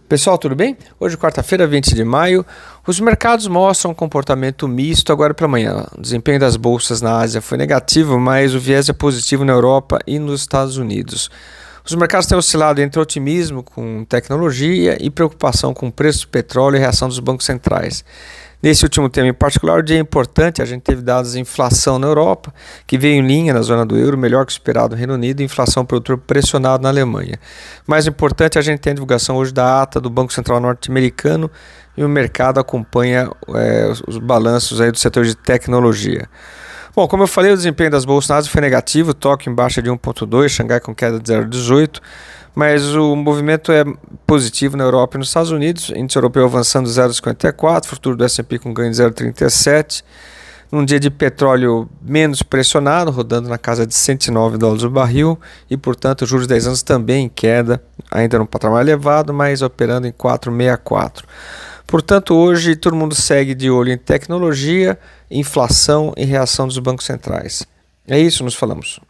Pessoal, tudo bem? Hoje, quarta-feira, 20 de maio, os mercados mostram um comportamento misto agora para amanhã. O desempenho das bolsas na Ásia foi negativo, mas o viés é positivo na Europa e nos Estados Unidos. Os mercados têm oscilado entre otimismo com tecnologia e preocupação com o preço do petróleo e reação dos bancos centrais. Nesse último tema em particular, o dia é importante, a gente teve dados de inflação na Europa, que veio em linha na zona do euro, melhor que o esperado no Reino Unido, e inflação produtor pressionado na Alemanha. Mais importante, a gente tem a divulgação hoje da ata do Banco Central norte-americano e o mercado acompanha os balanços aí do setor de tecnologia. Bom, como eu falei, o desempenho das bolsas na Ásia foi negativo, Tóquio em baixa de 1,2, Xangai com queda de 0,18, mas o movimento é positivo na Europa e nos Estados Unidos, índice europeu avançando 0,54, futuro do S&P com ganho de 0,37, num dia de petróleo menos pressionado, rodando na casa de $109 o barril, e portanto os juros de 10 anos também em queda, ainda num patamar elevado, mas operando em 4,64. Portanto, hoje todo mundo segue de olho em tecnologia, inflação e reação dos bancos centrais. É isso, nos falamos.